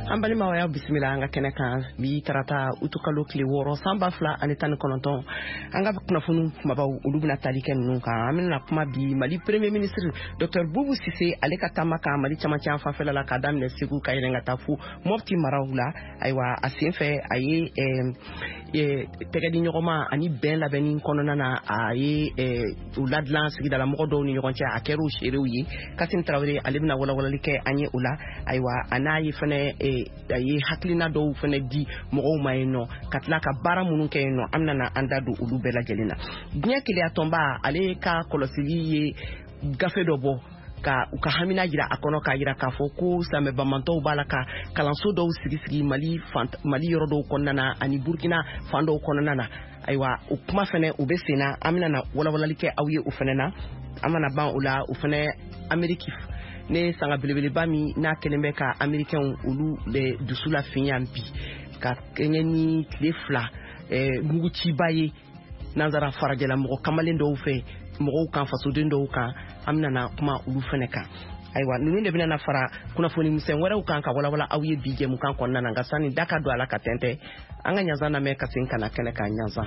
Ambali mawaya bismillah anga keneka bi tarata utukalo kile woro samba fla anetani kononton anga kunafunu mabaw ulubna talike nunka amina kuma bi Mali premier ministre Dr Boubou Cissé ale ka tamaka Mali chamacha fa fela la kadam ne sigu kayirenga tafu mofti marawla aywa asenfe aye tegedi nyogoma ani ben la benin kononana aye uladlan sigida la modo ni nyoncha akeru sherewi Kasim Traoré alibna wala wala like anye ula aywa anayi fene aye haklina do fene di mogo mayeno katlaka bara munun kayeno amna na andadu ulu bela jelina bien qu'il ya tomba ale ka kolosili ye gafe dobo ka hamina jira akono ka jira ka foko same bamanto balaka kalanso do sigi Mali yorodo konnana ani Burkina fando konnana aywa ukuma fene ubesena amna na wala wala like awye ufenena amana ban ula ufene Ameriki ne sanga bilibili bami na kelembe ka Americain ulu le dusula finyampi ka kenyeni klefla mugu chibaye nanzara farajela mo kamalendo ufe mo kan fasodendo kan amna na kuma ulu feneka aywa nunde bina na fara kuna foni misen wara ukan ka wala awye bige mu kan konna nga sani daka do ala katente anga nyaza na me kasinka na keneka nyaza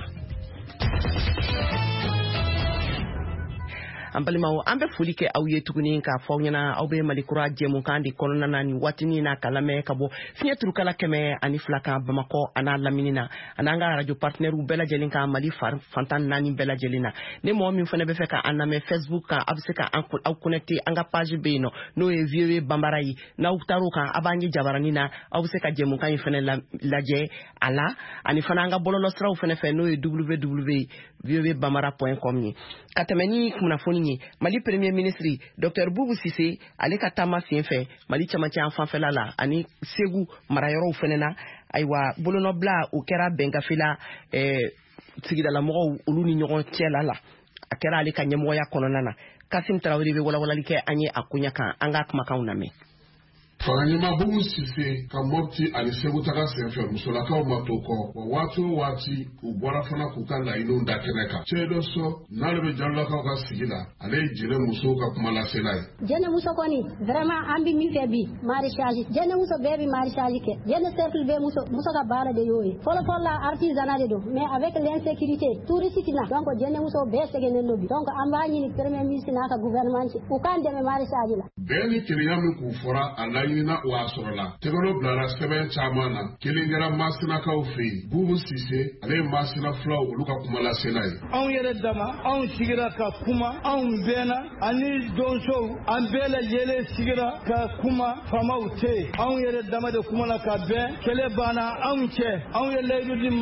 ambalima ambe fulike awye tuguni ka fawnyana awbe malikura jemu kandi konona ni watini na kalame kabo finya turukala keme ani flaka bamako ana laminina ananga radio partner u bela jelinka Mali fantan nani bela jelina ne mo mi fane be feka aname Facebook ka abseka au connecter anga page beno no e viewe bambarayi na utaruka abangi jabaranina abseka jemu kan fane laje ala ani fana anga bololo sra u fane fe no e www.viewebambara.com ni katameni kuna foni Mali premier ministre Dr Boubou Cissé ale ka tama fienfe Mali chamacha enfant felala ani segu marayoro fenena aywa bolono bla o kera bengafila sigida la mo ulu ni nyogon tielala akera ale ka nyemo ya kononana Kasim Traoré be wala like anye akunya kan anga kuma kauname Faranyima Boubou Cissé ka mopti ali segu taka senfe musolakaw matoko wati ubora fana kukanda inu ndakeneka chedo so nalebe jalakaw ka sigila ale jire muso ka kumala selai jene muso koni vraiment ambi mi febi maraîchage jene muso bebi maraîchage ke jene cercle be muso ka bala de yoy folo la artisanat do mais avec l'insécurité touristique na donc jene muso be segene lobi donc ambani ni premier ministre na ka gouvernement ukande me maraîchage la beni kiliyami ku fora alai na wasorola tegolo blara sebe chamana kilingera masina ka ofi Boubou Cissé ale masina flow luka kumala senai on yere dama on sigira ka kuma on bena ani donso an bela yele sigira ka kuma famaute on yere dama de kumala ka be kele bana on che on yele di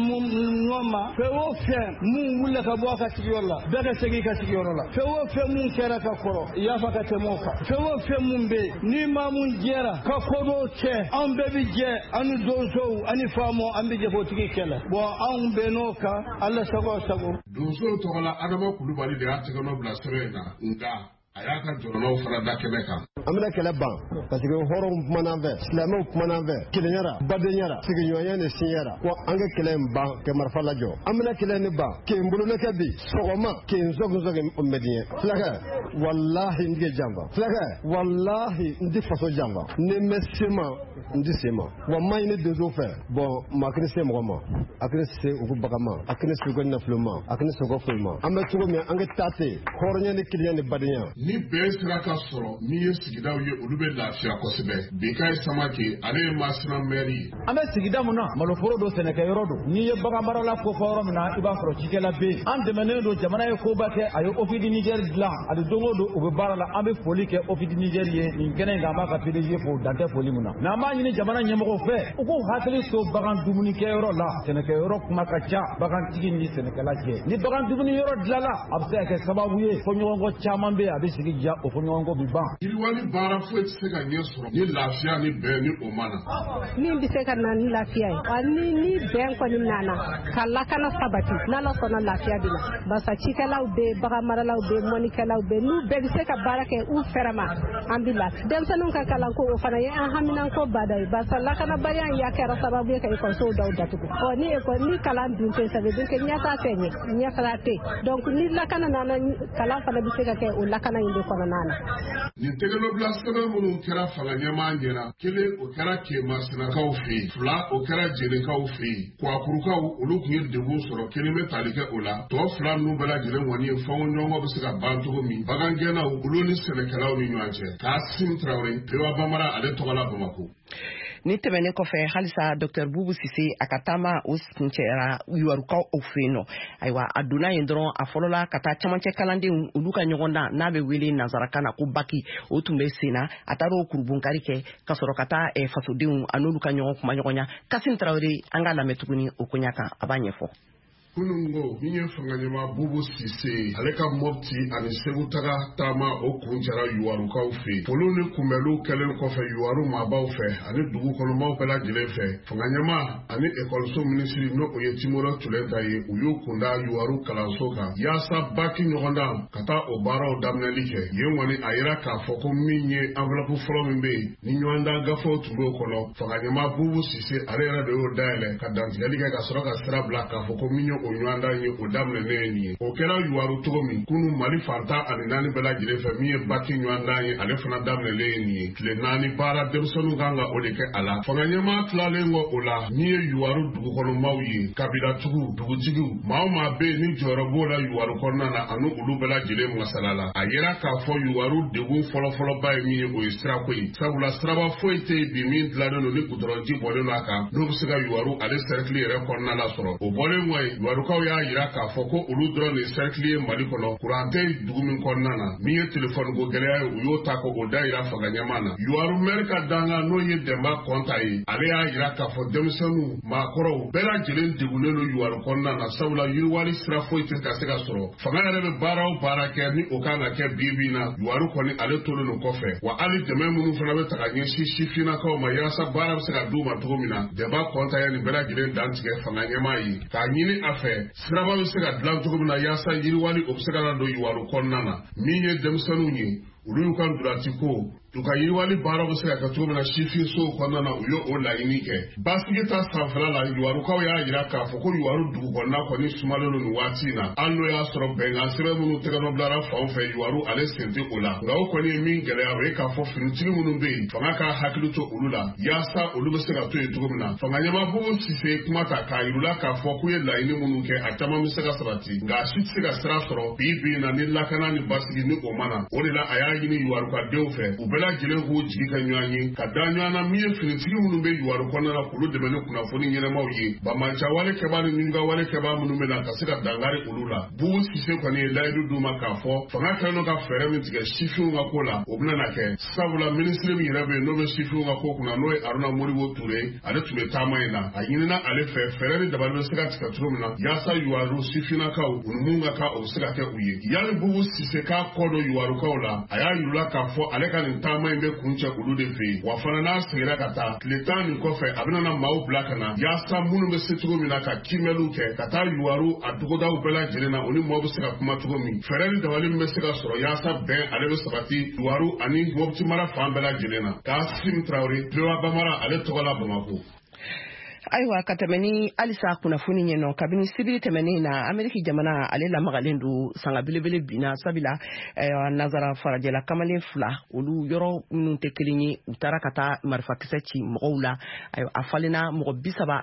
ngoma fe o fe mu wulla ka bo ka sigiyola be ka sigi ka sigiyola fe o fe mu kera ka koro ya fa ka temoka fe o fe mu be ni ma mun jera ka kodo che an bebi je anu donso ani famo an bije botiki kela bo an benoka alla sago donso to la adama kulubali de atigano bla serena nga ayaka jorono fara dakemeka amna kala ban parce que horom manave islamo manave kilenyara badenyara siginyoya ne sinyara ko anga kelen ban ke marfala jo amna kelen ba ke mbulu ne kadi sogoma ke nzogo medien flaka wallahi ndige jamba flaka wallahi ndi faso jamba ne mesema ndi sema wa mayne dezo fer bon makri se moma akri se ugu bagama akri se go na fluma akri se go fulma amma tugo me anga tate hornya ne kilenya badenya ni besra ka soro ni yesigida ye ulube lafia kosebe bekai samake ale masina meri ame sigida muna maloforo do seneka yorodo ni ye bagambara la ko foro muna iba foro chikela be an demene do jamana ye ko bake ayo ofidi Niger dla adu dongo do obe barala ambe folike ofidi Niger ye ni gene ngama ka PDG fo dante foli muna na ma ni jamana nyemo fe uko hatali so bagan dumuni ke yoro la seneka yoro kuma ka ja bagan tigi ni seneka la je ni bagan dumuni yoro dla la abse ke sababu ye fo nyongo chama be abi sigi ja o fo nyongo bi ban ilwani bara fo tsega nyesoro ni lafia ni be ni omana ni biseka na ni lafia ni ben ko ni nana kala kana sabati nana sono lafia bila basa chikala ube baga marala ube monikala ube nu be biseka barake u ferama ambila dem sanun ka kala ko o fana ye an hamina ko badai basa la kana bari an ya kera sababu ye ko so daw datuko o ni e ko ni kala bin te sabe de ke nyata tenye nyata te donc ni la kana nana kala fana biseka ke o la kana jamana in de kɔnɔna na. Nin tɛgɛnɔbila sɛbɛn minnu kɛra fanga ɲɛmaa ɲɛna, kelen o kɛra Kɛmasinakaw fɛ yen, fila o kɛra Jɛnɛkaw fɛ yen, Kwakurukaw olu tun ye degun sɔrɔ, kelen bɛ tali kɛ o la, tɔ fila ninnu bɛɛ lajɛlen kɔni ye fɔɲɔgɔnkɔ bɛ se ka ban cogo min, bagangɛnnaw olu ni sɛnɛkɛlaw ni ɲɔgɔn cɛ. Kasim Traoré, Lewa Bamara, ale tɔgɔ la Bamako. Ni tɛmɛnen kɔfɛ halisa Dr Boubou Cissé a ka taama o kuncɛra Yuwarukaw fɛ yen nɔ. Ayiwa a donna yen dɔrɔn a fɔlɔla ka taa camancɛ kalandenw olu ka ɲɔgɔndan n'a bɛ wele nanzarakan na ko baki o tun bɛ sen na a taara o kurubunkari kɛ ka sɔrɔ ka taa fasodenw a n'olu ka ɲɔgɔn kuma ɲɔgɔnya. Kasim Traoré an ka lamɛn tuguni o koɲa kan a b'a ɲɛfɔ. Kunungo min ye fanganyama Boubou Cissé ale ka Mopti ani Segu taga taama o kun jara Yuwarukaw fɛ. Folo ni kunbɛnliw kɛlen kɔfɛ Yuwaru maabaw fɛ ani dugu kɔnɔmaw bɛɛ lajɛlen fɛ. Fanganyama ani ekɔliso minisiri n'o o ye Timoro Tulenta ye u y'u kunda Yuwaru kalanso kan yaasa baki ɲɔgɔndan ka taa o baaraw daminɛli kɛ. Yen kɔni a yira k'a fɔ ko min ye enveloppe fɔlɔ min bɛ yen ni ɲɔgɔndan gafew tun b'o kɔnɔ. Fanganyama Boubou Cissé ale yɛrɛ de y'o dayɛlɛ ka dantigɛli kɛ ka sɔrɔ ka sira bila k'a fɔ ko min ye o ɲɔgɔndan ye o daminɛnen ye nin ye. O kɛra Yuwaru cogo min kunu Mali fantan ani naani bɛɛ lajɛlen fɛ min ye baki ɲɔgɔndan ye ale fana daminɛlen ye nin ye. Tile 4 baara denmisɛnninw kan ka o de kɛ a la. Fanga ɲɛmaa tilalen kɔ o la min ye Yuwaru dugukɔnɔmaw ye kabilatigiw dugutigiw maa o maa bɛ yen ni jɔyɔrɔ b'o la Yuwaru kɔnɔna na ani olu bɛɛ lajɛlen masala la. A yera k'a fɔ Yuwaru degun fɔlɔfɔlɔba ye min ye o ye sirako ye. Sabula siraba foyi tɛ yen bi min dilannen don ni gudɔrɔnji bɔlen don a kan n'o bɛ se ka Yuwaru ale cercle yɛrɛ kɔnɔna la sɔrɔ. O bɔlen kɔ yen Yuwarukaw y'a yira k'a fɔ ko olu dɔrɔn de cercle ye Mali kɔnɔ kuran tɛ dugu min kɔnɔna na min ye téléphone ko gɛlɛya ye u y'o ta ko o da yira fanga ɲɛmaa na. Yuwaru maire ka danga n'o ye Demba Kɔnta ye ale y'a yira k'a fɔ denmisɛnninw maakɔrɔw bɛɛ lajɛlen degunnen don Yuwaru kɔnɔna na sabula yiriwali sira foyi tɛ ka se ka sɔrɔ. Fanga yɛrɛ bɛ baara o baara kɛ ni o kan ka kɛ bi na Yuwaru kɔni ale tolen don kɔfɛ wa hali dɛmɛ minnu fana bɛ ta ka ɲɛsin sifinnakaw ma yaasa baara bɛ se ka d'u ma cogo min na Demba Kɔnta ye nin bɛɛ lajɛlen dantigɛ fanga ɲɛmaa ye k'a ɲini a fɛ siraba bɛ se ka dilan cogo min na yaasa yiriwali o bɛ se ka na don Yuwaru kɔnɔna na min ye denmisɛnninw ye olu y'u ka ndolanci ko u ka yiriwali baaraw bɛ se ka kɛ cogo min na sifinsow kɔnɔna na u ye o laɲini kɛ. Basigi ta sanfɛla la Yuwarukaw y'a yira k'a fɔ ko Yuwaru dugu kɔnɔna kɔni sumalen don nin waati in na hali n'o y'a sɔrɔ bɛnkan sɛbɛn minnu tɛgɛnɔbilara fan fɛ Yuwaru ale sen tɛ o la nka o kɔni ye min gɛlɛya o ye k'a fɔ finitigi minnu bɛ yen fanga k'a hakili to olu la yaasa olu bɛ se ka to yen cogo min na. Fanga ɲɛmaa Boubou Cissé kuma ta k'a yirula k'a fɔ k'u ye laɲini minnu kɛ a caman bɛ se ka sabati nka a si tɛ se ka sira sɔrɔ bi na ni lakana ni basigi ni o mana o de la a y'a ɲini Yuwarukadenw fɛ u bɛɛ lajɛlen k'u jigi ka ɲɔgɔn ye ka da ɲɔgɔn na min ye finitigi minnu bɛ Yuwaru kɔnɔna na k'olu dɛmɛ ni kunnafoni ɲɛnɛmaw ye Bamaja wale kɛbaa ni Ɲininka wale kɛbaa minnu bɛ na ka se ka dangari olu la. Boubou Cissé kɔni ye layidu d'u ma k'a fɔ fanga kɛlen don ka fɛɛrɛ min tigɛ sifinw ka ko la o bɛna na kɛ sabula minisiri min yɛrɛ bɛ yen n'o bɛ sifinw ka ko kunna n'o ye Aruna Modibo Touré ale tun bɛ taama in na a ɲinina ale fɛ fɛɛrɛ ni dabali bɛ se ka tigɛ cogo min na yaasa Yuwaru sifinnakaw u ni mun ka kan o bɛ se ka kɛ u ye. Yani Boubou Cissé k'a kɔ don Yuwarukaw la a y'a yirula k'a fɔ ale ka nin taama in bɛ kun cɛ olu de fɛ yen wa fana n'a seginna ka taa tile 10 nin kɔfɛ a bɛna na maaw bila ka na yaasa minnu bɛ se cogo min na ka kiimɛliw kɛ ka taa Yuwaru a togodaw bɛɛ lajɛlen na o ni maaw bɛ se ka kuma cogo min fɛɛrɛ ni dabali min bɛ se ka sɔrɔ yaasa bɛn ale bɛ sabati Yuwaru ani Mopti mara fan bɛɛ lajɛlen na. Kasim Traoré Lewa Bamara ale tɔgɔ la Bamako. Ayiwa ka tɛmɛ ni halisa kunnafoni ɲɛ nɔ kabini sibiri tɛmɛnen na Ameriki jamana ale lamagalen don sanga belebele binna sabila nazara farajɛla kamalen 2 olu yɔrɔ minnu tɛ kelen ye u taara ka taa marifakisɛ ci mɔgɔw la a falenna mɔgɔ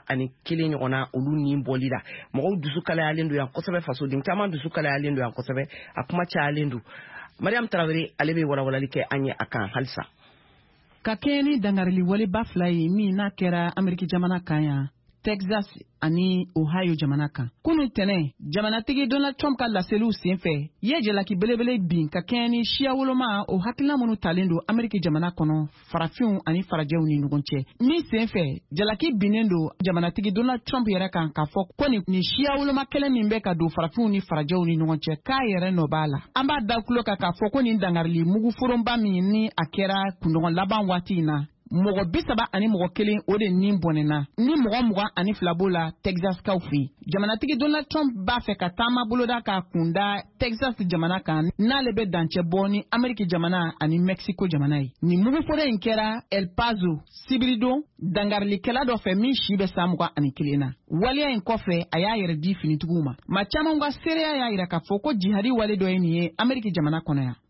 31 ɲɔgɔnna olu ni bɔli la mɔgɔw dusu kalayalen don yan kosɛbɛ fasoden caman dusu kalayalen don yan kosɛbɛ a kuma cayalen don. Mariam Traoré ale bɛ walawalali kɛ an ye a kan halisa. Ka kɛɲɛ ni dangarili waliba 2 ye min n'a kɛra Ameriki jamana kan yan Texas ani Ohio jamana kan. Kunu tɛnɛ jamanatigi Donald Trump ka laseliw senfɛ ye jalaki belebele bin ka kɛɲɛ ni siya woloma o hakilina minnu talen don Ameriki jamana kɔnɔ farafinw ani farajɛw ni ɲɔgɔn cɛ. Min senfɛ jalaki binnen don jamanatigi Donald Trump yɛrɛ kan k'a fɔ ko ni siya woloma kɛlɛ min bɛ ka don farafinw ni farajɛw ni ɲɔgɔn cɛ k'a yɛrɛ nɔ b'a la. An b'a da kulo kan k'a fɔ ko nin dangarili muguforonba min ni a kɛra kunɲɔgɔn laban waati in na mɔgɔ 30 ani mɔgɔ 1 o de nin bɔnɛna ni mɔgɔ 20 ani 2 b'o la Texas kaw fɛ. Jamanatigi Donald Trump b'a fɛ ka taama boloda ka kunda Texas jamana kan n'ale bɛ dancɛ bɔ ni Ameriki jamana ani Mexico jamana ye. Ni muguforo in kɛra El Paso Sibiridon dangarilikɛla dɔ fɛ min si bɛ san 21 na. Waliya in kɔfɛ a y'a yɛrɛ di finitigiw ma. Ma caman ka seereya y'a yira k'a fɔ ko jihadi wale dɔ ye nin ye Ameriki jamana kɔnɔ yan.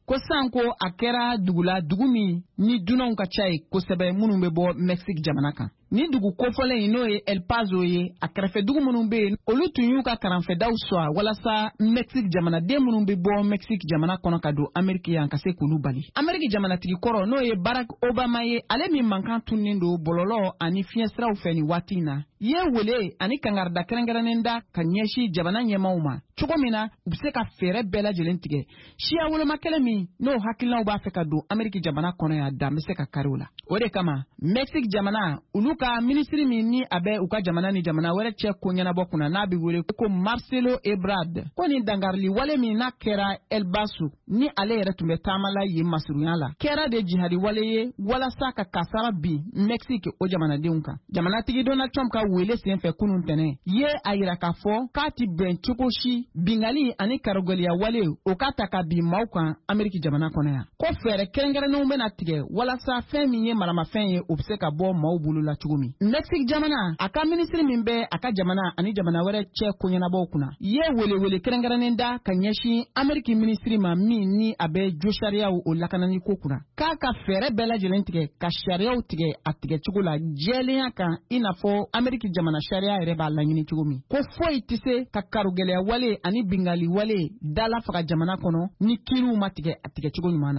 ko sanko a kɛra dugula dugu min ni dunanw ka ca ye kosɛbɛ minnu bɛ bɔ Mexique jamana kan. Ni dugu kofɔlen in n'o ye El Paso ye a kɛrɛfɛ dugu minnu bɛ yen olu tun y'u ka karanfɛdaw sɔrɔ walasa Mexique jamanaden minnu bɛ bɔ Mexique jamana kɔnɔ ka don Amérique yan ka se k'olu bali. Amérique jamanatigi kɔrɔ n'o ye Barack Obama ye ale min mankan tunnen don bɔlɔlɔ ani fiɲɛsiraw fɛ ni waati in na. Ye wele ani kangarida kɛrɛnkɛrɛnnen da ka ɲɛsin jamana ɲɛmaw ma cogo min na u bɛ se ka fɛɛrɛ bɛɛ lajɛlen tigɛ. Siya woloma kelen min n'o hakilinaw b'a fɛ ka don Amérique jamana kɔnɔ yan dan bɛ se ka kari o la. O de kama Mexique jamana olu ka minisiri min ni a bɛ u ka jamana ni jamana wɛrɛ cɛ ko ɲɛnabɔ kunna n'a bɛ wele ko Marcelo Ebrard ko nin dangarili wale min n'a kɛra El Paso ni ale yɛrɛ tun bɛ taamala yen masurunya la kɛra de jihadi wale ye walasa ka kasara bin Mexique o jamanadenw kan. Jamanatigi Donald Trump ka wele senfɛ kunun tɛnɛ ye a yira k'a fɔ k'a ti bɛn cogo si bingali ani karogɛliya wale o ka ta ka bin maaw kan Amérique jamana kɔnɔ yan. Ko fɛɛrɛ kɛrɛnkɛrɛnnenw bɛna tigɛ walasa fɛn min ye maramafɛn ye o bɛ se ka bɔ maaw bolo la cogo min. Mexique jamana a ka minisiri min bɛ a ka jamana ani jamana wɛrɛ cɛ ko ɲɛnabɔw kunna ye welewele kɛrɛnkɛrɛnnen da ka ɲɛsin Amérique minisiri ma min ni a bɛ jo sariyaw o lakanani ko kunna k'a ka fɛɛrɛ bɛɛ lajɛlen tigɛ ka sariyaw tigɛ a tigɛ cogo la jɛlenya kan i n'a fɔ Amérique jamana sariya yɛrɛ b'a laɲini cogo min ko foyi tɛ se ka karogɛlɛya wale ani bingali wale dala faga jamana kɔnɔ ni kiriw ma tigɛ a tigɛ cogo ɲuman na.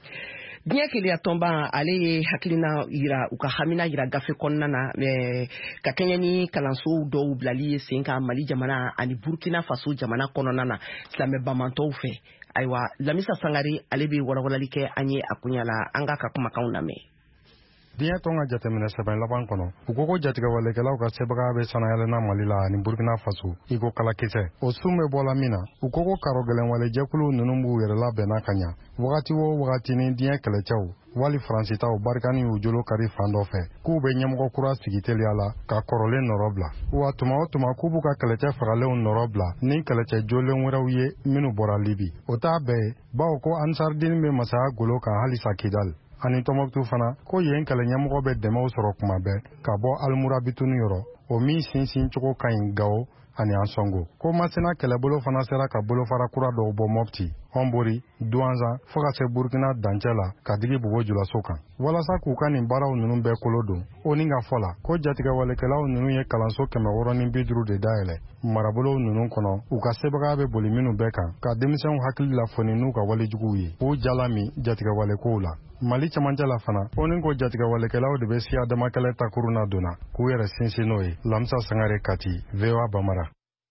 Diɲɛ keleya tɔnba ale ye hakilina yira u ka hamina yira gafe kɔnɔna na ka kɛɲɛ ni kalanso dɔw bilali ye sen kan Mali jamana ani Burkina Faso jamana kɔnɔna na silamɛ bamantɔw fɛ. Ayiwa Lamisa Sangare ale bɛ walawalali kɛ an ye a kunya la an ka kumakanw lamɛn. Diɲɛ tɔn ka jateminɛ sɛbɛn laban kɔnɔ u ko jatigɛwalekɛlaw ka sɛbɛnga bɛ sanayɛlɛnna Mali la ani Burkina Faso i ko kalakisɛ o sun bɛ bɔla min na u ko karogɛlɛnwale jɛkulu ninnu b'u yɛrɛ labɛnna ka ɲa wagati o wagati ni diɲɛ kɛlɛcɛw wali Faransitaw barikani u jolo kari fan dɔ fɛ k'u bɛ ɲɛmɔgɔ kura sigi teliya la ka kɔrɔlen nɔrɔ bila wa tuma o tuma k'u b'u ka kɛlɛcɛ fagalenw nɔrɔ bila ni kɛlɛcɛ jolen wɛrɛw ye minnu bɔra Libi o t'a bɛɛ ye bawo ko Ansardine bɛ masaya golo kan halisa Kidal ani Tɔnbɔkutu fana ko yen kɛlɛ ɲɛmɔgɔ bɛ dɛmɛw sɔrɔ kuma bɛɛ ka bɔ Almurabituni yɔrɔ o min sinsin cogo ka ɲi Gao ani Ansongo ko Masina kɛlɛbolo fana sera ka bolofara kura dɔw bɔ Mopti, Honbori, Douanza fo ka se Burkina dancɛ la ka digi Bobo Julaso kan walasa k'u ka nin baaraw ninnu bɛɛ kolo don o ni ka fɔ la ko jatigɛwalekɛlaw ninnu ye kalanso 650 de dayɛlɛ marabolow ninnu kɔnɔ u ka sebaga bɛ boli minnu bɛɛ kan ka denmisɛnw hakili lafoni n'u ka walejuguw ye k'u jala min jatigɛwalekow la Mali cɛmancɛ la fana o ni ko jatigɛwalekɛlaw de bɛ siya damakɛlɛ takuruna donna k'u yɛrɛ sinsin n'o ye Lamisa Sangare Kati VOA Bamara.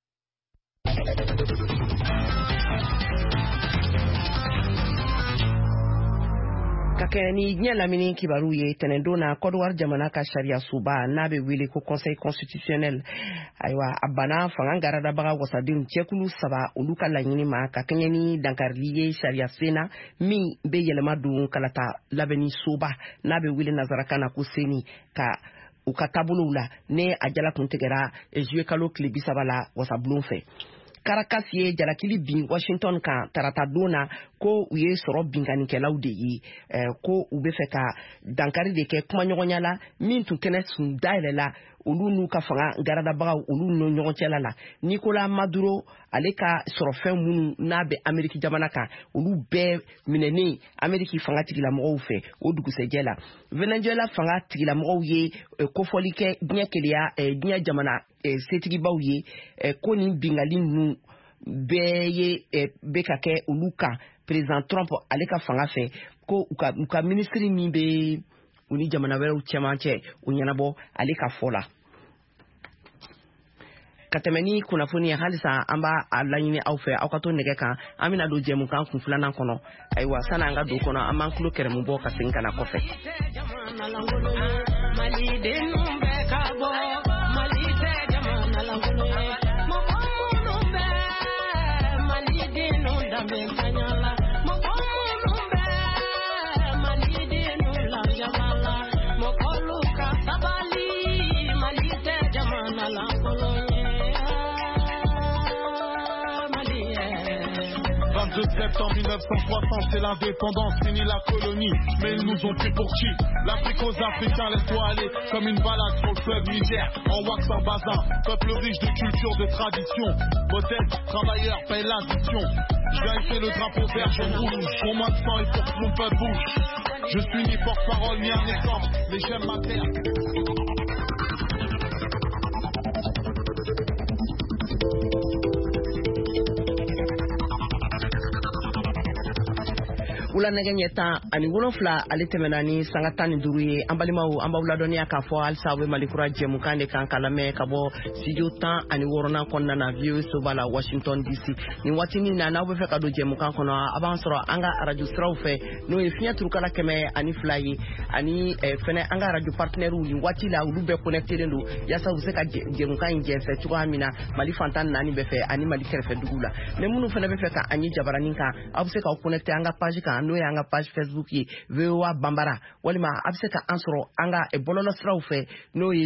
Ka kɛ ni diɲɛ lamini kibaru ye tɛnɛndon na Côte d'Ivoire jamana ka sariya suba n'a bɛ wele ko Conseil constitutionnel ayiwa a banna fanga garadabaga wasadenw cɛkulu 3 olu ka laɲini ma ka kɛɲɛ ni dankarili ye sariya senna min bɛ yɛlɛma don kalata labɛnni soba n'a bɛ wele nazarakan na ko seni ka u ka taabolow la ne a jala kun tigɛra juillet kalo tile 30 la wasabulon fɛ. Caracas ye jalakili bin Washington kan tarata don na ko u ye sɔrɔ binkanikɛlaw de ye ko u bɛ fɛ ka dankari de kɛ kumaɲɔgɔnya la min tun kɛnɛ sun dayɛlɛla olu n'u ka fanga garadabagaw olu n'u ɲɔgɔn cɛla la Nicolas Maduro ale ka sɔrɔfɛn minnu n'a bɛ Amérique jamana kan olu bɛɛ minɛnen Amérique fanga tigilamɔgɔw fɛ o dugusɛjɛ la Venezuela fanga tigilamɔgɔw ye kofɔli kɛ diɲɛ keleya diɲɛ jamana setigibaw ye ko nin bingali ninnu bɛɛ ye bɛ ka kɛ olu kan Président Trump ale ka fanga fɛ ko u ka ministre min bɛ u ni jamana wɛrɛw cɛmancɛ o ɲɛnabɔ ale ka fɔ la. Ka tɛmɛ ni kunnafoni ye halisa an b'a laɲini aw fɛ aw ka to nɛgɛ kan an bɛna don jɛmukan kun filanan kɔnɔ ayiwa sani an ka don kɔnɔ an b'an tulo kɛrɛmu bɔ ka segin ka na kɔfɛ. 12 septembre 1960, c'est l'indépendance, fini la colonie. Mais ils nous ont pris pour qui? L'Afrique aux Africains, laisse-toi aller comme une balade sur le fleuve Niger. En wax en bazin, peuple riche de culture, de tradition. Modèle, travailleur, paye l'addition. Je viens essayer le drapeau vert, jaune, rouge. Pour moi de sang et pour que mon peuple bouge. Je suis ni porte-parole ni un exemple, mais j'aime ma terre. Ula naganye tan ani wolonfla ale tɛmɛna ni sanga 15 ye an balimaw an b'aw ladɔnniya k'a fɔ halisa bɛ malikura jɛmukan de kan ka lamɛn ka bɔ studio 16 kɔnɔna na VOA Soba la Washington DC nin waatinin na n'aw bɛ fɛ ka don jɛmukan kɔnɔ a b'an sɔrɔ an ka radio siraw fɛ n'o ye fiɲɛ turukala 102 ye ani fɛnɛ an ka radio partenaires nin waati la olu bɛɛ connecteren don yaasa u bɛ se ka jɛmukan in jɛnsɛ cogoya min na Mali fantan 4 bɛɛ fɛ ani Mali kɛrɛfɛ dugu la mais minnu fɛnɛ bɛ fɛ ka an ye jabaranin kan aw bɛ se k'aw connecter an ka page kan n'o ye an ka page Facebook ye VOA Bambara walima a bɛ se ka an sɔrɔ an ka bɔlɔlɔ siraw fɛ n'o ye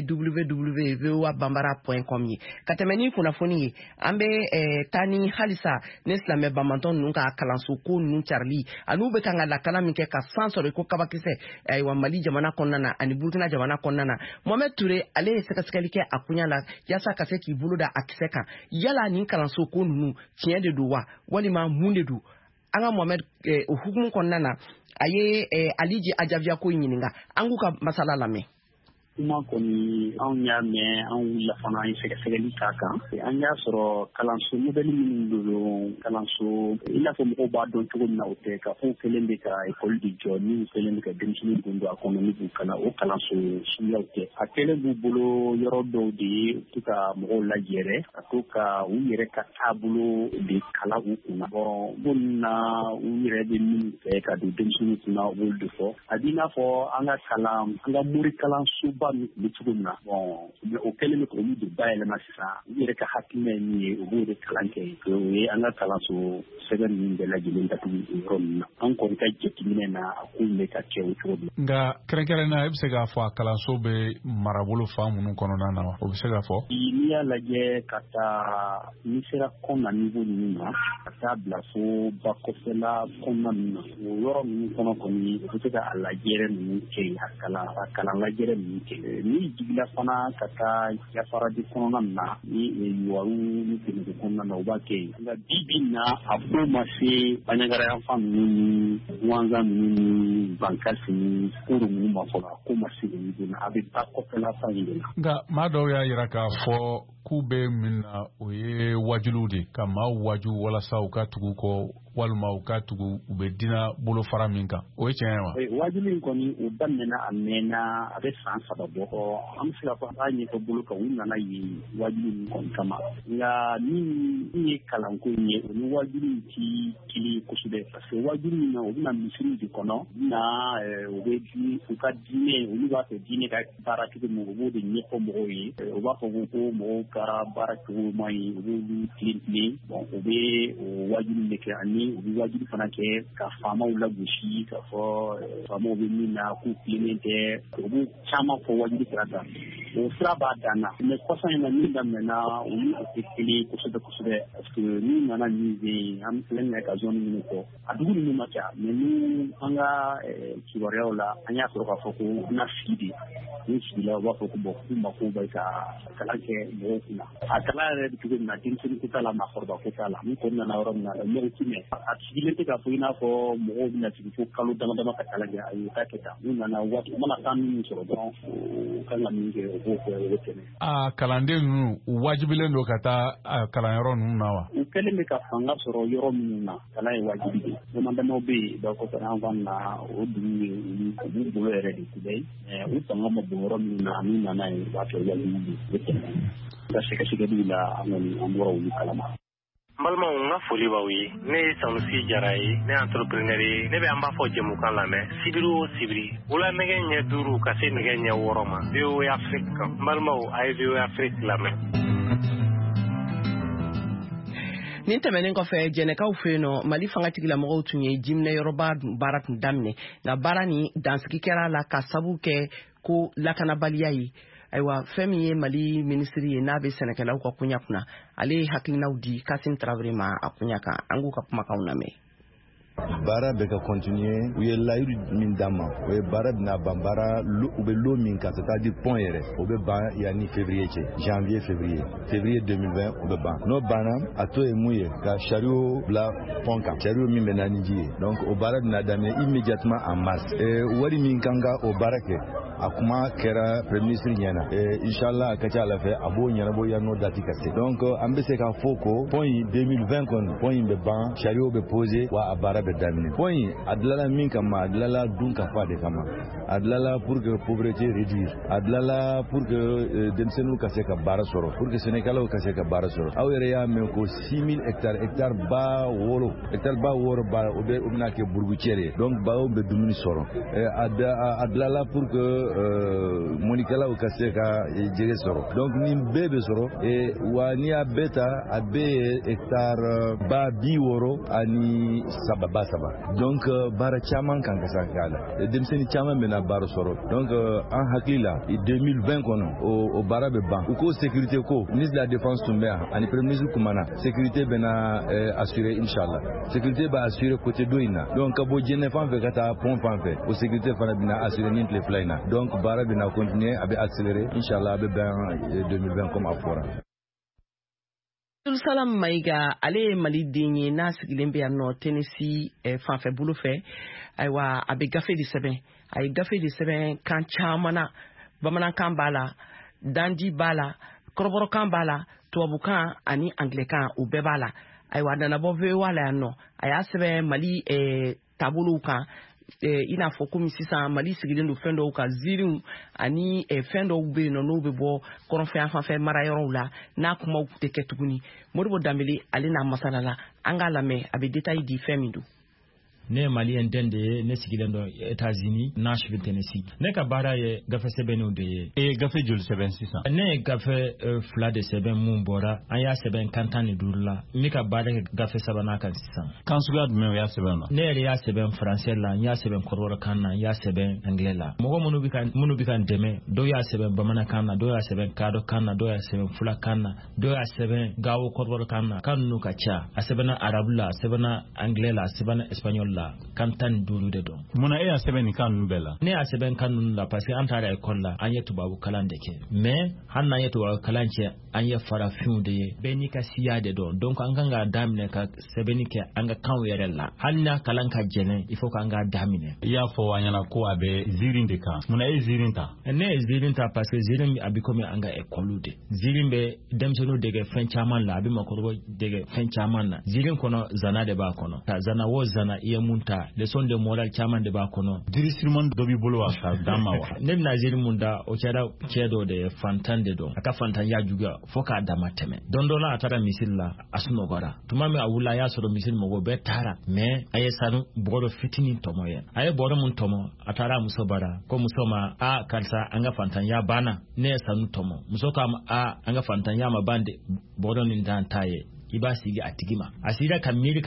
www.voabambara.com ye ka tɛmɛ ni kunnafoni ye an bɛ taa ni halisa ne silamɛ bamantɔn ninnu ka kalanso ko ninnu carili an'u bɛ kan ka lakana min kɛ ka san sɔrɔ ko kabakisɛ ayiwa Mali jamana kɔnɔna na ani Burkina jamana kɔnɔna na Mohamed Touré ale ye sɛgɛsɛgɛli kɛ a kunya la yaasa ka se k'i bolo da a kisɛ kan yala nin kalanso ko ninnu tiɲɛ de don wa walima mun de don an ka Mohamed o hukumu kɔnɔna na a ye Aliji Ajaviya ko ɲininka an k'u ka masala lamɛn. Kuma kɔni anw y'a mɛn an wulila fana an ye sɛgɛsɛgɛli k'a kan an y'a sɔrɔ kalanso modèle minnu don kalanso i n'a fɔ mɔgɔw b'a dɔn cogo min na o tɛ ka fɔ kelen bɛ ka école de jɔ ni kelen bɛ ka denmisɛnninw don a kɔnɔ ni b'u kalan o kalanso suguyaw tɛ a kelen b'u bolo yɔrɔ dɔw de ye u to ka mɔgɔw lajɛrɛ ka to ka u yɛrɛ ka taabolo de kalan u kunna bon na u yɛrɛ bɛ min fɛ ka don denmisɛnninw kunna u b'olu de fɔ a b'i n'a fɔ an ka kalan an ka mori kalansoba bɛ cogo min na o kɛlen bɛ k'olu de bayɛlɛma sisan u yɛrɛ ka hakilina ye min ye u b'o de kalan kɛ o ye an ka kalanso sɛbɛn ninnu bɛɛ lajɛlen datugu yɔrɔ ninnu na an kɔni ka jateminɛ na a ko bɛ ka kɛ o cogo min nka kɛrɛnkɛrɛnnenya i bɛ se k'a fɔ a kalanso bɛ marabolo fan minnu kɔnɔna na wa o bɛ se k'a fɔ n'i y'a lajɛ ka taa n'i sera kɔn na niveau ninnu na ka taa bila fo ba kɔfɛla kɔnɔna ninnu na o yɔrɔ ninnu kɔnɔ kɔni o bɛ se ka a lajɛrɛ ninnu kɛ a kalan lajɛrɛ ninnu kɛ ni jigila fana ka taa yafaradi kɔnɔna na ni yuwaru ni tɛmɛko kɔnɔna na o b'a kɛ yen nka bi na a ko ma se banyagaraya fan ninnu ni wanzan ninnu ni bankasi ni koro ninnu ma fɔlɔ a ko ma se olu de na a bɛ taa kɔfɛla fan in de la nka maa dɔw y'a jira k'a fɔ k'u bɛ min na o ye wajuliw de ka maaw waju walasa u ka tugu kɔ walima u ka tugu u bɛ dina bolofara min kan o ye tiɲɛ ye wa wajuli in kɔni o daminɛna a mɛnna a bɛ san 3 bɔ an bɛ se ka fɔ a ɲɛfɔ bolo kan u nana yen wajuli in kɔni kama nka min ye kalanko in ye o ni wajuli in ti kelen kosɛbɛ parce que wajuli in na o bɛna misiriw de kɔnɔ na o bɛ u ka diinɛ olu b'a fɛ diinɛ ka baara cogo min o b'o de ɲɛfɔ mɔgɔw ye o b'a fɔ ko mɔgɔw ka baara cogo man ɲi u b'olu tilen o bɛ o wajuli de kɛ ani u bɛ wajuli fana kɛ ka faamaw lagosi k'a fɔ faamaw bɛ min na k'u tilennen tɛ u b'u caman fɔ wajuli sira kan o sira b'a dan na mais kɔsan in na min daminɛna olu tɛ kelen kosɛbɛ parce que n'u nana nin fɛ yen an filɛ nin ye ka zone minnu fɔ a dugu ninnu ma ca mais ni an ka kibaruyaw la an y'a sɔrɔ k'a fɔ ko na sigi de ni sigila u b'a fɔ ko bon k'u mako bɛ ka kalan kɛ mɔgɔw kunna a kalan yɛrɛ bɛ cogo min na denmisɛnnin ko t'a la maakɔrɔba ko t'a la min kɔni nana yɔrɔ min na mɔgɔw ti mɛn a sigilen tɛ k'a fɔ i n'a fɔ mɔgɔw bɛna sigi fo kalo dama ka kalan kɛ ayi o t'a kɛ tan n'u nana waati u mana taa min sɔrɔ dɔrɔn u kan ka min kɛ o b'o kɛ o bɛ tɛmɛ. Kalanden ninnu u wajibilen don ka taa kalanyɔrɔ ninnu na wa. u kɛlen bɛ ka fanga sɔrɔ yɔrɔ minnu na kalan ye wajibi de ɲamadamaw bɛ yen dɔw kɔfɛ an fan na o dugu ye u b'u bolo yɛrɛ de kubɛ u fanga ma bon yɔrɔ minnu na n'u nana yen u b'a kɛ wajibi de o bɛ tɛmɛ ka sɛgɛsɛgɛliw la an kɔni an bɔra olu kalama. N balimaw n ka foli b'aw ye ne ye Sanusi Jara ye ne ye entrepreneur ye ne bɛ an b'a fɔ jɛmukan lamɛn sibiri o sibiri wula nɛgɛ ɲɛ 5 ka se nɛgɛ ɲɛ 6 ma VOA Afrique kan n balimaw a ye VOA Afrique lamɛn. nin tɛmɛnen kɔfɛ jɛnɛkaw fɛ yen nɔ Mali fangatigilamɔgɔw tun ye jiminɛyɔrɔba baara tun daminɛ nka baara ni dansigi kɛra la ka sabu kɛ ko lakanabaliya ye aywa fɛn min ye Mali ministre ye n'a bɛ sɛnɛkɛlaw ka koɲa kunna ale ye hakilinaw di Kasim Traoré ma a koɲa kan an k'u ka kumakanw lamɛn. Baara bɛ ka continuer u ye layiru min d'an ma o ye baara bɛna ban baara u bɛ lo min kan c'est-à-dire pont yɛrɛ o bɛ ban yanni février cɛ janvier février 2020 o bɛ ban n'o banna a to ye mun ye ka chariot bila pont kan chariot min bɛ na ni ji ye donc o baara bɛna daminɛ immédiatement en mars wari min kan ka o baara kɛ a kuma kɛra premier ministre ɲɛna inchallah a ka ca ala fɛ a b'o ɲɛnabɔ yan'o dati ka se donc an bɛ se k'a fɔ ko pont in 2020 kɔni pont in bɛ ban chariot bɛ poser wa a baara bɛ daminɛ pont in a dilala min kama a dilala dun ka fa de kama a dilala pour que pauvreté réduire a dilala pour que denmisɛnninw ka se ka baara sɔrɔ pour que sɛnɛkɛlaw ka se ka baara sɔrɔ aw yɛrɛ y'a mɛn ko 6000 hectares ba wɔɔrɔ baara o bɛna kɛ burugutière ye donc baw bɛ dumuni sɔrɔ a dilala pour que mɔnikɛlaw ka se ka jɛgɛ sɔrɔ donc nin bɛɛ bɛ sɔrɔ wa n'i y'a bɛɛ ta a bɛɛ ye hectare ba 60 ani saba donc baara caman kan ka se k'a la denmisɛnnin caman bɛna baara sɔrɔ donc an hakili la 2020 kɔnɔ o baara bɛ ban u ko sécurité ko ministre de la défense tun bɛ yan ani premier ministre kumana sécurité bɛna assurer inchallah sécurité b'a assurer côté dɔ in na donc ka bɔ jɛnɛ fan fɛ ka taa pont fan fɛ o sécurité fana bɛna assurer nin tile fila in na donc baara bɛna continuer a bɛ accélérer inchallah a bɛ bɛn 2020 comme a fɔra. Salam Maiga ale ye Maliden ye n'a sigilen bɛ yan nɔ Tennessee fanfɛ bolo fɛ aywa a bɛ gafe de sɛbɛn a ye gafe de sɛbɛn kan caman na bamanankan b'a la danji b'a la kɔrɔbɔrɔkan b'a la tubabukan ani anglɛkan o bɛɛ b'a la aywa a nana bɔ VOA la yan nɔ a y'a sɛbɛn Mali taabolow kan i n'a fɔ komi sisan Mali sigilen don fɛn dɔw kan ziiriw ani fɛn dɔw bɛ yen nɔ n'o bɛ bɔ kɔrɔnfɛ fanfɛ mara yɔrɔw la n'a kumaw tɛ kɛ tuguni Modibo Dambele ale n'a masala la an k'a lamɛn a bɛ détail di fɛn min don. Ne ye Malien den de ye ne sigilen don États-Unis Nashville Tennessee ne ka baara ye gafe sɛbɛnniw de ye gafe joli sɛbɛn sisan ne ye gafe fila de sɛbɛn mun bɔra an y'a sɛbɛn kan 15 la ne ka baara kɛ gafe sabanan kan sisan kan suguya jumɛn o y'a sɛbɛn na ne yɛrɛ y'a sɛbɛn français la n y'a sɛbɛn kɔrɔbɔrɔkan na n y'a sɛbɛn anglais la mɔgɔ minnu bɛ ka n dɛmɛ dɔw y'a sɛbɛn bamanankan na dɔw y'a sɛbɛn kaadɔkan na dɔw y'a sɛbɛn fulakan na dɔw y'a sɛbɛn gawo kɔrɔbɔrɔkan na kan ninnu ka ca a sɛbɛnna arabu la a sɛbɛnna anglais la a sɛbɛnna espagnol la kan 15 de don muna e y'a sɛbɛn nin kan ninnu bɛɛ la ne y'a sɛbɛn kan ninnu la parce que an taara école la an ye tubabu kalan de kɛ mais hali n'an ye tubabu kalan cɛ an ye farafinw de ye bɛɛ n'i ka siya de don donc an kan k'a daminɛ ka sɛbɛnni kɛ an ka kanw yɛrɛ la hali n'a kalan ka jɛnɛ il faut k'an k'a daminɛ i y'a fɔ an ɲɛna ko a bɛ ziirin de kan muna e ziirin ta ne ye ziirin ta parce que ziirin a bɛ komi an ka école de ziirin bɛ denmisɛnninw dege fɛn caman la a bɛ mɔgɔkɔrɔbaw dege fɛn caman na ziirin kɔnɔ zana de b'a kɔnɔ ka zana o zana i ye mun ta leçon de morale caman de b'a kɔnɔ dirisirima dɔ b'i bolo wa ka d'an ma wa ne bɛna ziiri mun da o kɛra cɛ dɔ de ye fantan de don a ka fantanya juguya fo k'a dama tɛmɛ don dɔ la a taara misiri la a sunɔgɔra tuma min a wulila a y'a sɔrɔ misiri mɔgɔw bɛɛ taara mais a ye sanu bɔgɔ dɔ fitinin tɔmɔ ye a ye bɔgɔ mun tɔmɔ a taara a muso bara ko muso ma karisa an ka fantanya banna ne ye sanu tɔmɔ muso k'a ma an ka fantanya ma ban de bɔgɔ nin t'an ta ye i b'a sigi a tigi ma a sigira ka miiri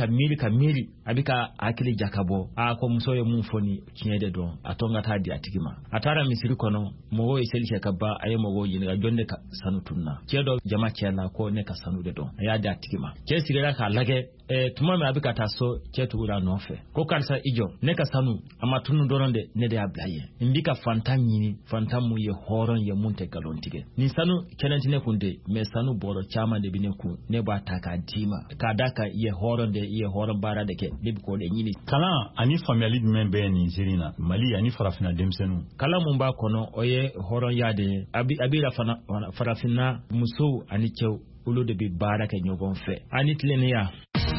a bɛ ka hakili jakabɔ ko muso ye mun fɔ ni tiɲɛ de don a to n ka taa di a tigi ma a taara misiri kɔnɔ mɔgɔw ye seli kɛ ka ban a ye mɔgɔw ɲininka jɔn ne ka sanu tunna cɛ dɔ jama cɛ la ko ne ka sanu de don a y'a di a tigi ma cɛ sigira k'a lajɛ tuma min a bɛ ka taa so cɛ tugura a nɔfɛ ko karisa i jɔ ne ka sanu a ma tunu dɔrɔn de ne de y'a bila yen n bɛ ka fantan ɲini fantan mun ye hɔrɔn ye mun tɛ nkalon tigɛ nin sanu kɛlen tɛ ne kun de mais sanu bɔrɔ caman de bɛ ne kun ne b'a ta k'a d'i ma k'a da kan i ye hɔrɔn de i ye hɔrɔn baara de kɛ ne bɛ k'o de ɲini. Kalan ani faamuyali jumɛn bɛ nin ziiri na Mali ani farafinna denmisɛnninw kalan mun b'a kɔnɔ o ye hɔrɔnya de ye a bɛ farafinna musow ani cɛw olu de bɛ baara kɛ ɲɔgɔn fɛ ani tilennenya.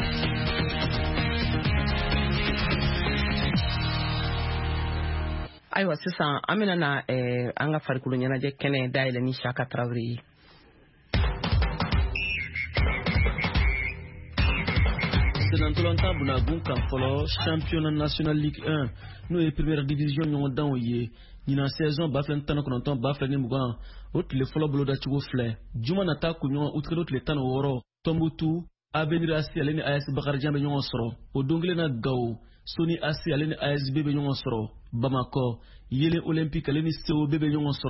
Ayiwa sisan an bɛna na an ka farikolo ɲɛnajɛ kɛnɛ dayɛlɛ ni Saka Traoré ye. Senantolanta Bunagun kan fɔlɔ championnat national Ligue 1 n'o ye première division ɲɔgɔndanw ye ɲinan saison 2019-2020 o tile fɔlɔ bolodacogo filɛ juma nata kunɲɔgɔn utikɛdo tile 16 Tɔnbutu Avenir AC ale ni AS Bakarijan bɛ ɲɔgɔn sɔrɔ o don kelen na Gao Soni AC ale ni ASB bɛ ɲɔgɔn sɔrɔ Bamako Yelen Olympique ale ni COB bɛ ɲɔgɔn sɔrɔ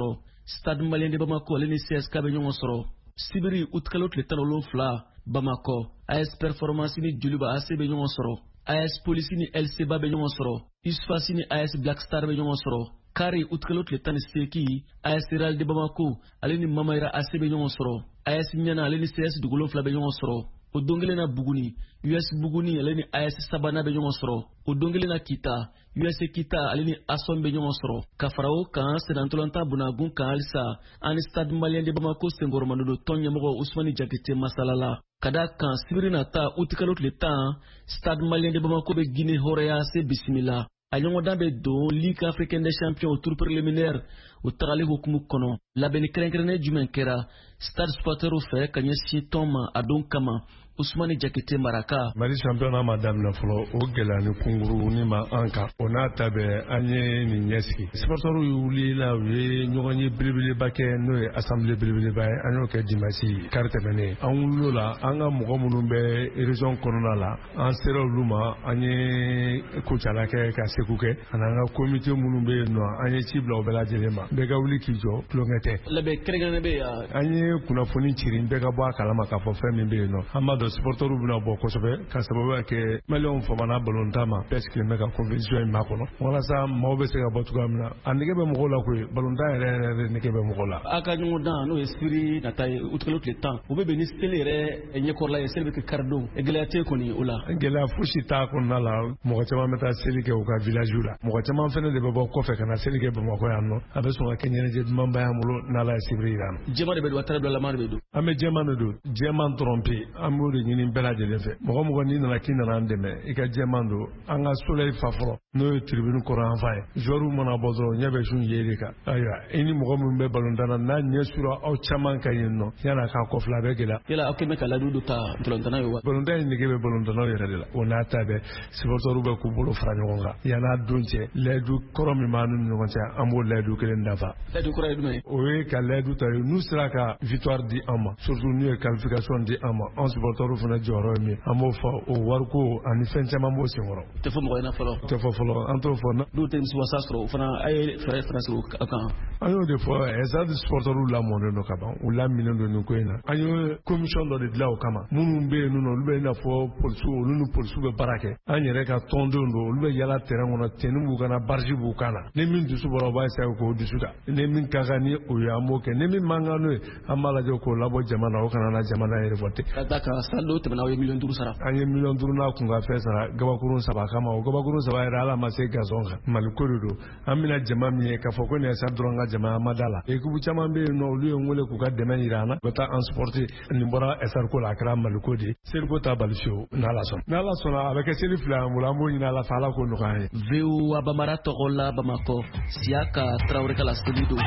Stade Malien de Bamako ale ni CSK bɛ ɲɔgɔn sɔrɔ sibiri utkalo tile 17 Bamako AS Performance ni Joliba AC bɛ ɲɔgɔn sɔrɔ AS Police ni LC Ba bɛ ɲɔgɔn sɔrɔ Isfasi ni AS Black Star bɛ ɲɔgɔn sɔrɔ Kari utkalo tile 18 AS Real de Bamako ale ni Mamayira AC bɛ ɲɔgɔn sɔrɔ AS Ɲana ale ni CS Dugulonfila bɛ ɲɔgɔn sɔrɔ o don kelen na Buguni US Buguni ale ni AS Sabana bɛ ɲɔgɔn sɔrɔ o don kelen na Kita US Kita ale ni Ason bɛ ɲɔgɔn sɔrɔ ka fara o kan Senantolanta Bunagun kan halisa ani Stade Malien de Bamako senkɔrɔmani do tɔn ɲɛmɔgɔ Usmani Jakite masalala ka da kan sibiri nata utikalo tile 10 Stade Malien de Bamako bɛ Guinée hɔrɔnya se bisimila a ɲɔgɔndan bɛ don Ligue africaine des champions tour préliminaire o tagali hukumu kɔnɔ labɛnni kɛrɛnkɛrɛnnen jumɛn kɛra Stade supporteru fɛ ka ɲɛsin tɔn ma a don kama Usmani Jakite Maraka Mali championnat ma daminɛ fɔlɔ o gɛlɛya ni kunguru ni ma an kan o n'a ta bɛɛ an ye nin ɲɛsigi supporteru y'u wulila u ye ɲɔgɔn ye belebeleba kɛ n'o ye assemblée belebeleba ye an y'o kɛ dimanche kari tɛmɛnen an wulila la an ka mɔgɔ minnu bɛ région kɔnɔna la an sera olu ma an ye kucala kɛ ka segu kɛ ani an ka comité minnu bɛ yen nɔ an ye ci bila o bɛɛ lajɛlen ma bɛɛ ka wuli k'i jɔ tulonkɛ tɛ labɛn kɛrɛnkɛrɛnnen bɛ yan an ye kunnafoni ciri bɛɛ ka bɔ a kalama k'a fɔ fɛn min bɛ yen nɔ an b'a dɔn supporteru bɛna bɔ kosɛbɛ ka sababu kɛ maliyɛnw famana balontan ma bɛɛ sigilen bɛ ka compétition in makɔnɔ walasa maaw bɛ se ka bɔ cogoya min na a nege bɛ mɔgɔw la koyi balontan yɛrɛ nege bɛ mɔgɔw la a ka ɲɔgɔndan n'o ye sibiri nata ye utikalo tile 10 o bɛ bɛn ni seli yɛrɛ ɲɛkɔrɔla ye seli bɛ kɛ karidon gɛlɛya tɛ kɔni o la gɛlɛya fosi t'a kɔnɔna la mɔgɔ caman bɛ taa seli kɛ u ka village la mɔgɔ caman fɛnɛ de bɛ bɔ kɔfɛ ka na seli kɛ Bamakɔ yan nɔ a bɛ sɔn ka kɛ ɲɛnajɛ dumanba y'an bolo n'Ala ye sibiri jira jɛman de bɛ don a taara dɔ lama de bɛ don an bɛ jɛman de don jɛman dɔrɔn pe an b'o de ɲini bɛɛ lajɛlen fɛ mɔgɔ mɔgɔ n'i nana k'i nana an dɛmɛ i ka jɛman don an ka soleil fa fɔlɔ n'o ye tribune kɔrɔ an fa ye joueurs mana bɔ dɔrɔn ɲɛ bɛ sun ye de kan ayiwa i ni mɔgɔ min bɛ balontan na n'a ɲɛ sura aw caman ka yen nɔ yan'a k'a kɔfila a bɛ gɛlɛya yala aw kɛmɛ ka ladu dɔ ta balontanna ye wa balontan in nege bɛ balontannaw yɛrɛ de la o n'a ta bɛɛ supporters bɛ k'u bolo fara ɲɔgɔn kan yan'a don cɛ layidu kɔrɔ min b'an ni ɲɔgɔn cɛ an b'o layidu kelen dafa layidu kɔrɔ ye jumɛn ye o ye ka layidu ta ye n'u sera ka victoire di an ma surtout n'u ye qualification di an ma an supporters fana jɔyɔrɔ ye min an b'o fɔ o wariko ani fɛn caman b'o senkɔrɔ tɛ fɔ mɔgɔ ɲɛna fɔlɔ tɛ fɔ fɔlɔ an t'o fɔ n'u tɛ wasa sɔrɔ o fana a ye fɛɛrɛ fana sɔrɔ a kan an y'o de fɔ stade supporters lamɔnen don ka ban u laminen don nin ko in na an ye commission dɔ de dilan o kama minnu bɛ yen nɔ olu bɛ i n'a fɔ polisiw olu ni polisiw bɛ baara kɛ an yɛrɛ ka tɔndenw don olu bɛ yala terrain kɔnɔ tenni b'u kana barji b'u kan na ni min dusu bɔra o b'a essayer k'o dusu da ni min ka kan ni o ye an b'o kɛ ni min man kan n'o ye an b'a lajɛ k'o labɔ jama na o kana na jamana yɛrɛ fɔ ten ka da kan san dɔw tɛmɛna aw ye $5 millions sara an ye $5 millions n'a kun ka fɛn sara gabakurun 3 kama o gabakurun 3 yɛrɛ ala ma se gazon kan Mali ko de don an bɛna jama min ye k'a fɔ ko nin ye sa dɔrɔn ka jama an ma da la équipe caman bɛ yen nɔ olu ye n wele k'u ka dɛmɛ jira an na u bɛ taa an supporter nin bɔra SR ko la a kɛra Mali ko de ye seliko t'a bali fiyewu n'Ala sɔnna a bɛ kɛ seli fila y'an bolo an b'o ɲini Ala fɛ Ala k'o nɔgɔya an ye VOA Bambara tɔgɔ la Bamakɔ Siaka Traoré ka la seli don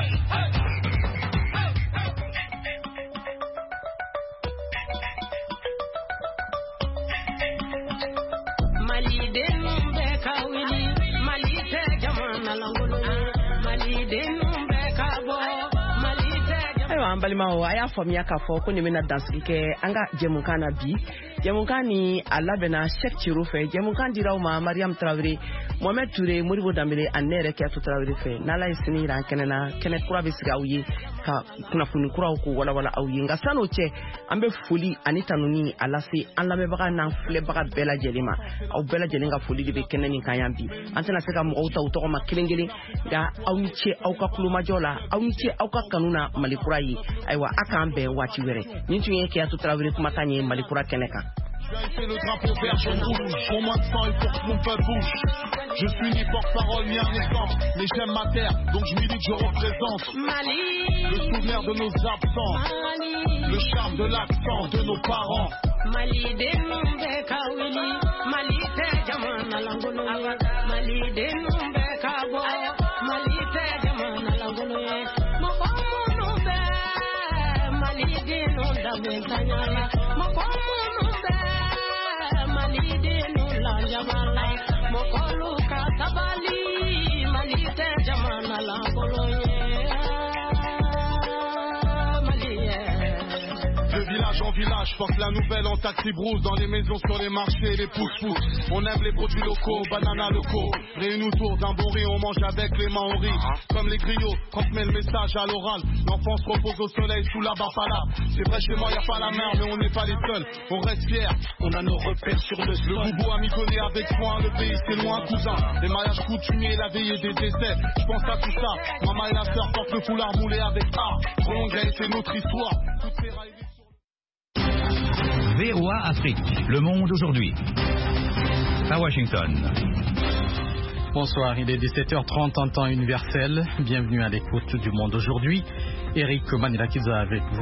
an balimaw a y'a faamuya k'a fɔ ko nin bɛna dansigi kɛ an ka jɛmukan na bi jɛmukan ni a labɛnna Cheikh Thierno fɛ jɛmukan dira aw ma Mariam Traoré Mohamed Touré Modibo Dambele ani ne yɛrɛ Kiyatu Traoré fɛ n'Ala ye sini jira an kɛnɛ na kɛnɛ kura bɛ sigi aw ye ka kunnafoni kuraw k'u walawala aw ye nka san'o cɛ an bɛ foli ani tanuni a lase an lamɛnbaga n'an filɛbaga bɛɛ lajɛlen ma aw bɛɛ lajɛlen ka foli de bɛ kɛnɛ nin kan yan bi an tɛna se ka mɔgɔw ta u tɔgɔ ma kelen kelen nka aw ni ce aw ka kulomajɔ la aw ni ce aw ka kanu na Mali kura ye ayiwa a k'an bɛn waati wɛrɛ nin tun ye Kiyatu Traoré kumakan ye Mali kura kɛnɛ kan. C'est le drapeau vert, jaune, rouge. Pour moi, de sang, il faut que mon peuple bouge. Je suis ni porte-parole ni un exemple, mais j'aime ma terre, donc je milite, je représente Mali. Le souvenir de nos absents, Mali. Le charme de l'accent de nos parents. Mali de Numbe Kawili, Mali te Jamana Langolo, Mali de Numbe Kabo, Mali te Jamana Langolo, Mokomo Numbe, Mali de Nunda Mentanyala, Mokomo Le village village en village, porte la nouvelle en taxi brousse, dans les maisons, sur les marchés, les pousse-pousse. On aime les produits locaux, banana locaux. Réunis autour d'un bon riz, on mange avec les mains, on rit. Comme les griots, transmet le message à l'oral. L'enfance repose au soleil sous la bafala. C'est vrai, chez moi y a pas la mer, mais on n'est pas les seuls. On reste fiers, on a nos repères sur le sol. Le boubou a mitonné avec soin, le pays c'est loin, cousin. Les mariages coutumiers, la veillée des décès. Je pense à tout ça. Maman et la sœur portent le foulard moulé avec A. Prolongé, c'est notre histoire. VOA Afrique, le monde aujourd'hui. À Washington. Bonsoir, il est 17h30 en temps universel. Bienvenue à l'écoute du monde aujourd'hui. Eric Manilakidza avec vous.